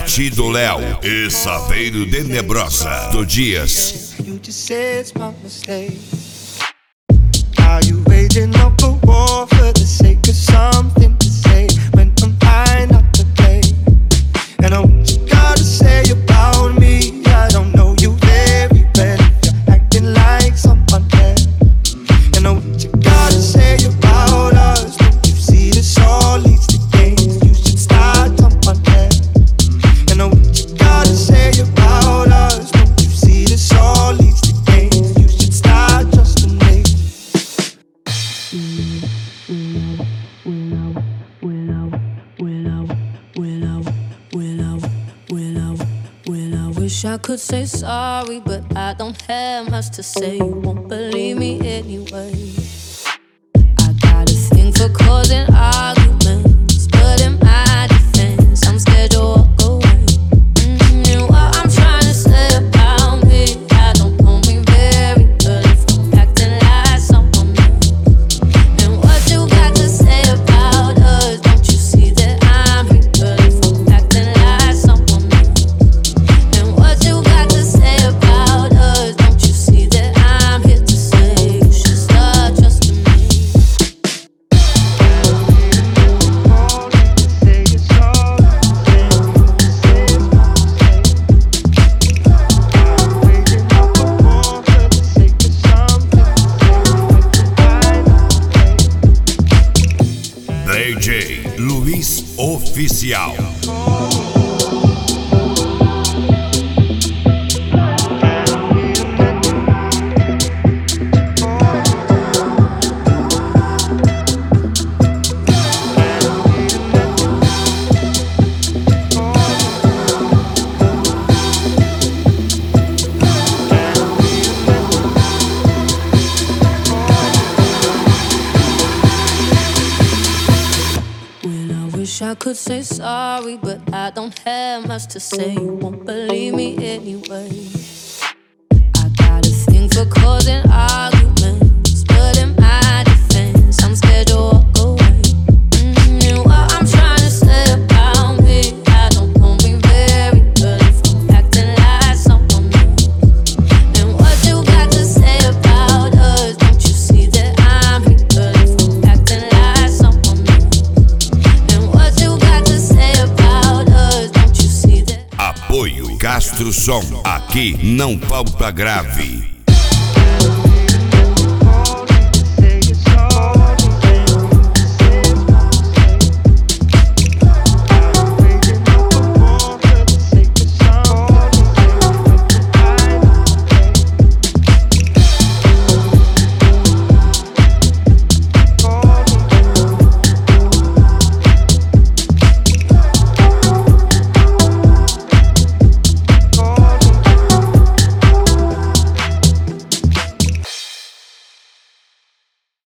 Tio Léo e Saveiro de Nebrosa do Dias. You just say it's my mistake. Are you waging up a war for the sake of something to say when I'm high not to play? And I what you gotta say about me, I don't know you very well. You're acting like someone else. And I what you gotta say about us, don't you see this all leads to games? You should start someone else. And I what you gotta say about us, don't you see this all leads to games? You should start trusting me. Wish I could say sorry, but I don't have much to say. You won't believe me anyway. I got a thing for causing arguments, but in my defense, I'm scared to walk away. And what I'm trying to say about me, I don't know me very well if I'm acting like someone else. And what you got to say about us, don't you see that I'm real if I'm acting like someone else? And what you got to say about us, don't you see that I'm here to say you should start trusting me? DJ Luiz Oficial. Wish I could say sorry, but I don't have much to say. You won't believe me anyway. I got a thing for causing arguments, but in my defense, I'm scared to walk away. And what I'm trying to say about me, I don't know me very well if I'm acting like someone else. And what you got to say about us, don't you see that I'm real if I'm acting like someone else? And what you got to say about us, don't you see that? Apoio Castro Som. Aqui não falta grave.